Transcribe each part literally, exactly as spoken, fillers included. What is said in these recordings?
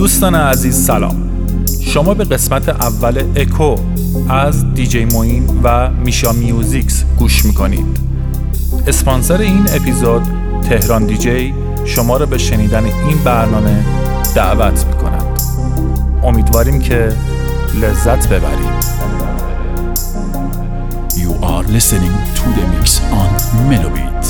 دوستان عزیز سلام. شما به قسمت اول اکو از دیجی موین و میشا میوزیکس گوش میکنید. اسپانسر این اپیزود تهران دیجی شما را به شنیدن این برنامه دعوت میکنند. امیدواریم که لذت ببرید. You are listening to the mix on Melobit.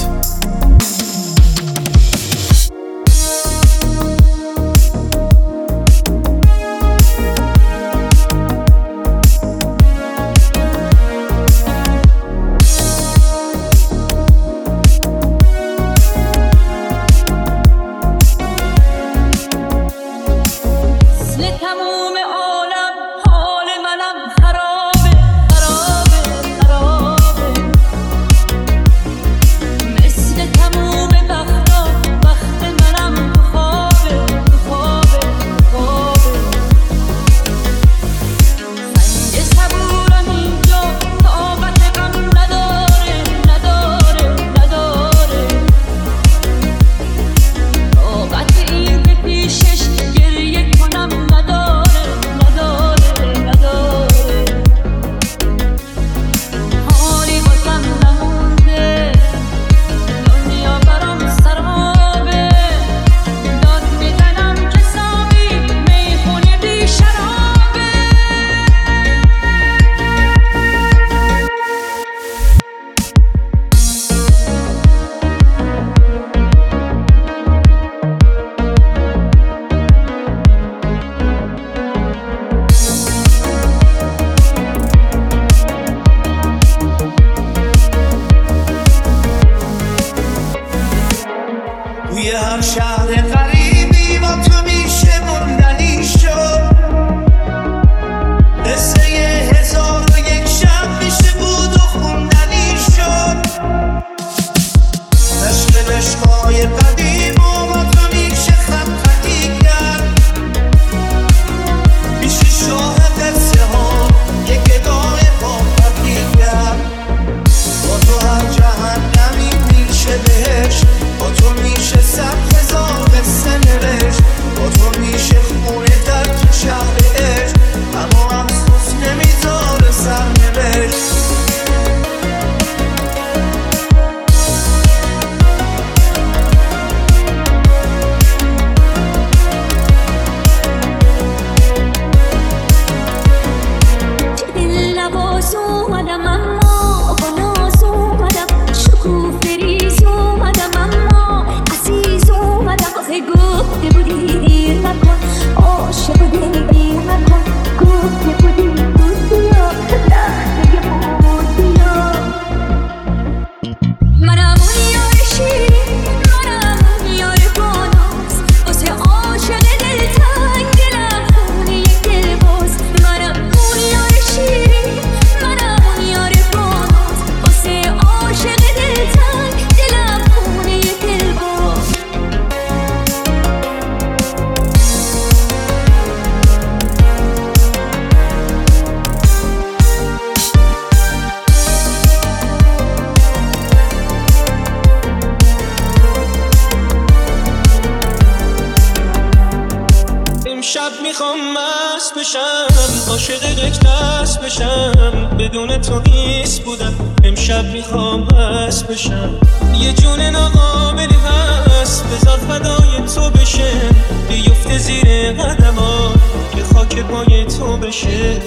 بدون تو نیست بودم. امشب میخوام هست بشم. یه جون ناقابلی هست بذار فدای تو بشه. بیفته زیر قدما که خاک پای تو بشه.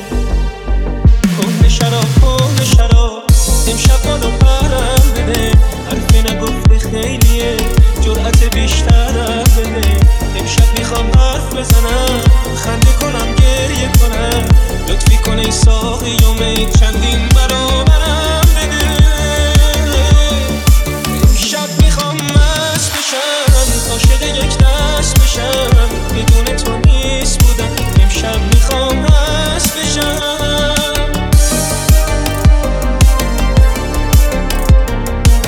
کهنه شراب کهنه شراب امشب بالا پرم بده. حرفی نگفته خیلیه جرأت بیشترم بده. امشب میخوام حرف بزنم خنده کنم گریه کنم. لطفی کن ای ساقی و می چندین برابرم بده. امشب میخوام مست بشم عاشق یک دست بشم. بدون تو نیست بودم. امشب میخوام مست بشم.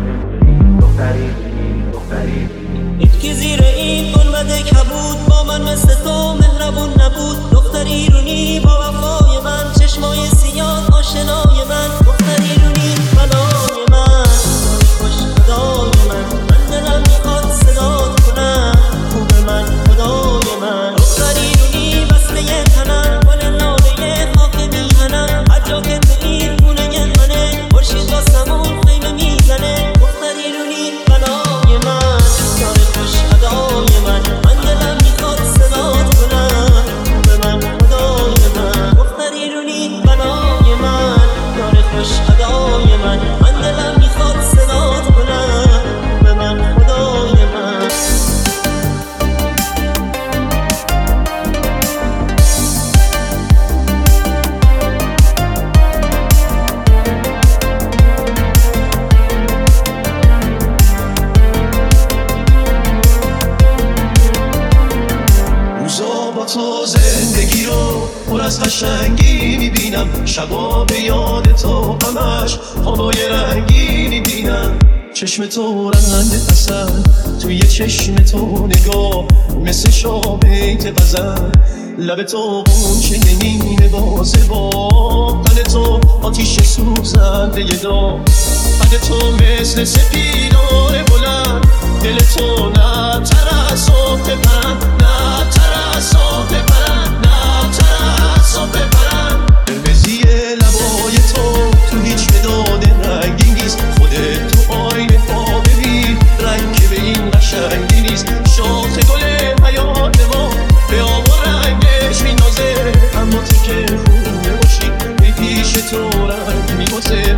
که زیر این گنبد کبود با من مثل تو مهربون نبود. دختر ایرونی با وفای من، چشمای سیاه آشنای من. دختر ایرونی بلای من، خوش خدای من. من دلم میخواد صدات کنم، خوب من خدای من. دختر ایرونی بسته تنم، گل لاله خاک میهنم. هر جا که تو این خونه منه، خورشید با سمون خیمه میزنه. دختر ایرونی بلای من، خوش ادای من. من دلم میخواد صدات کنم، به من خدای من. دختر ایرونی بلای من، یار خوش ادای من. من دلم میخواد صدات کنم، به من خدای من. تو زندگی رو پر از قشنگی میبینم، شبا به یاد تو همش خوابای رنگی میبینم. چشم تو رنگ اصل توی چشم تو نگاه مثل شابیت غزل. لب تو قنچه نیمه بازه با قل تو آتیش سوزنده داغ. قد تو مثل سپیدار بلند، دل تو نه ترسو بپرند، نه ترسو بپرند، نه ترسو بپرند. قرمزی لبای تو تو هیچ مداد رنگی نیست. خودت تو آینه پا ببین، رنگ به این قشنگی نیست. شاخ گل حیات ما به آب و رنگش مینازه، اما تو که خوب نباشی به پیش تو رنگ میبازه.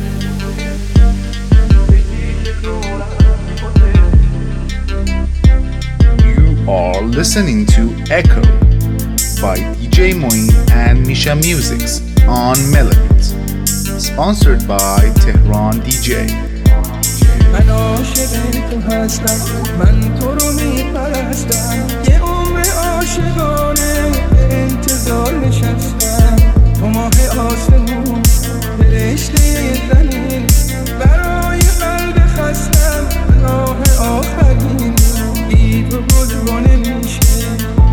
Are listening to Echo by D J Moin and Misha Musics on Melodies, sponsored by Tehran دی جی. من عاشق تو هستم، من تو رو میپرستم. یه عمر عاشقانه به انتظار نشستم. تو ماه آسمون فرشته زمین، برای قلب خستم راه آخرین. بی تو گل نمیشه،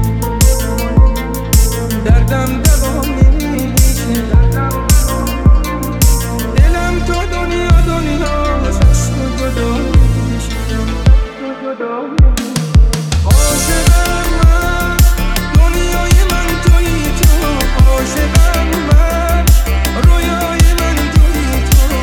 دردم دوام نمیشه. دلم تو دنیا دنیا از تو جدا میشه. عاشقم من، دنیای من تویی تو. عاشقم من، رویای من تویی تو.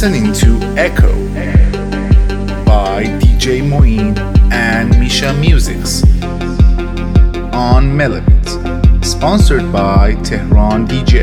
listening to Echo by D J Moeen and Misha Musics on Melobit, sponsored by Tehran D J.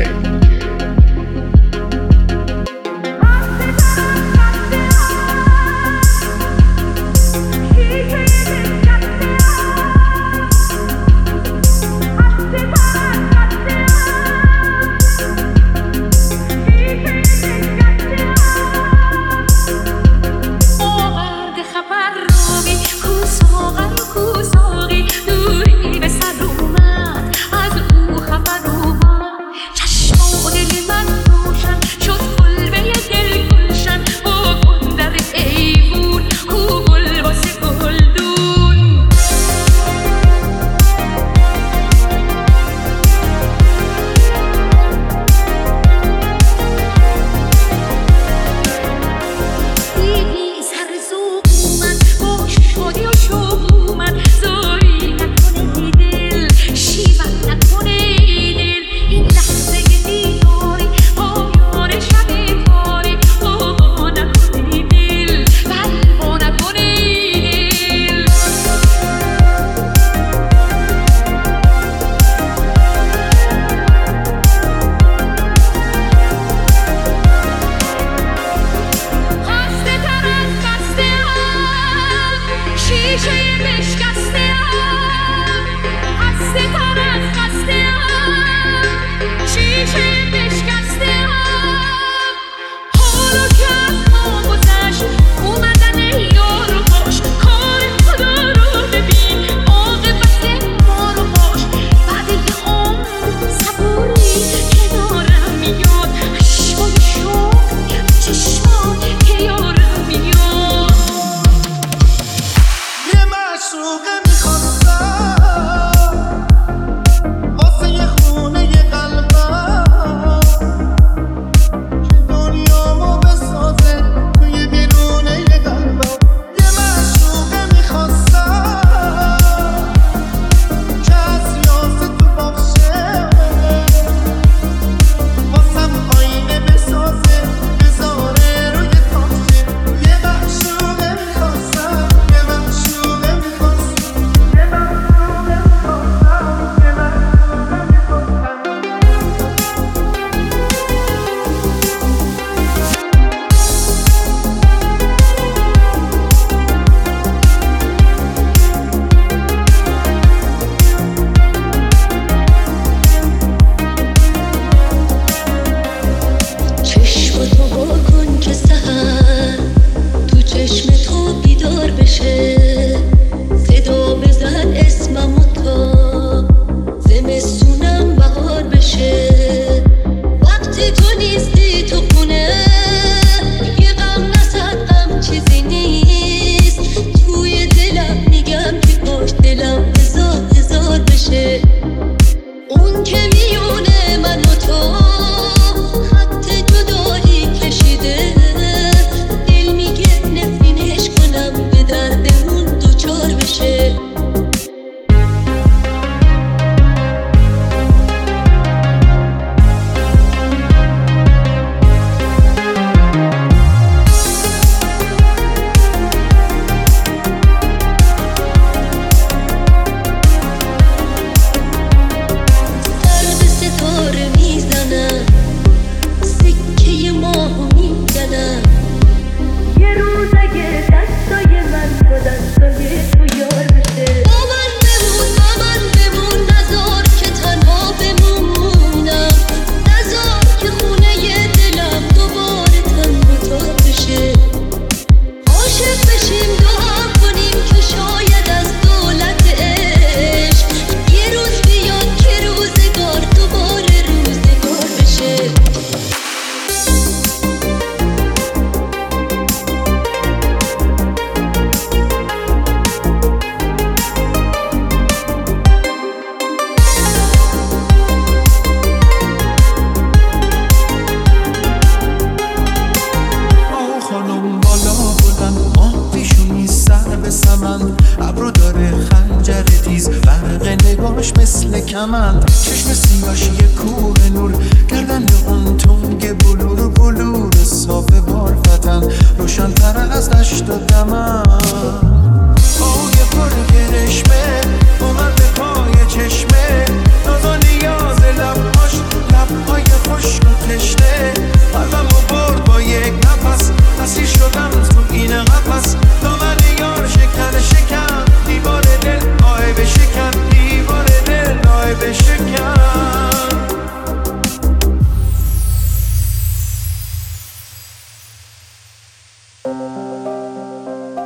نگاهش مثل کمند، چشم سیاهش یه کوه نور، گردن اون تنگ بلور بلور صاف بار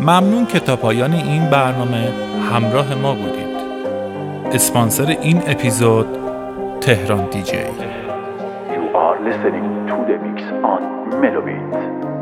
ممنون که تا پایان این برنامه همراه ما بودید. اسپانسر این اپیزود تهران دی جی. You are listening to the mix on Melobit.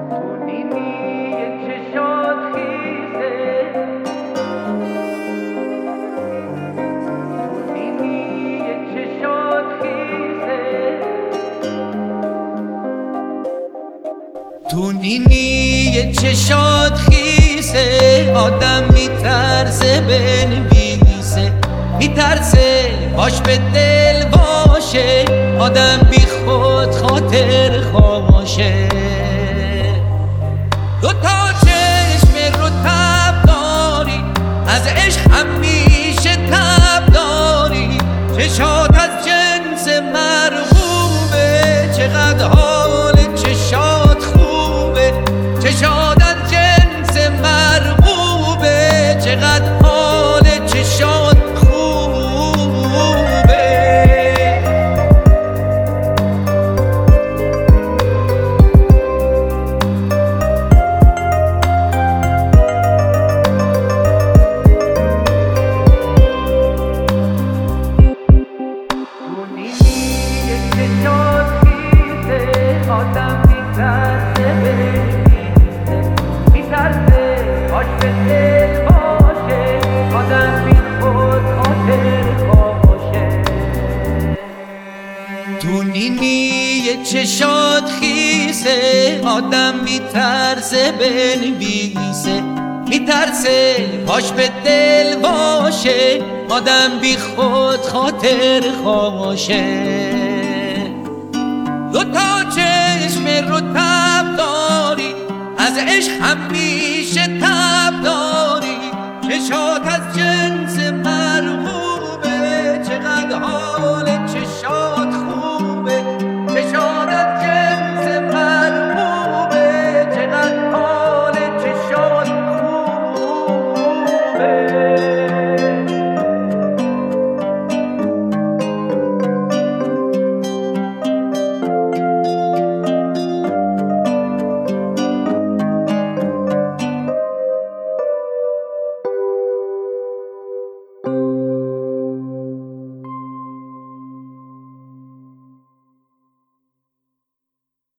تو نینی چشات خیسه آدم میترسه بنویسه، میترسه باش به دل باشه، آدم بی خود خاطر خاموشه. دو تا چشم رو تب داری، از عشق همیشه تب داری، چشات از جنس مرغوبه، چقدر حال چشات خوبه، چشات از جنس مرغوبه، چقدر حال چشات چشات خیسه آدم میترسه بنویسه، میترسه پاش به دل باشه، آدم بی خود خاطر خاموشه. دو تا چشم رو تب داری، از عشق همیشه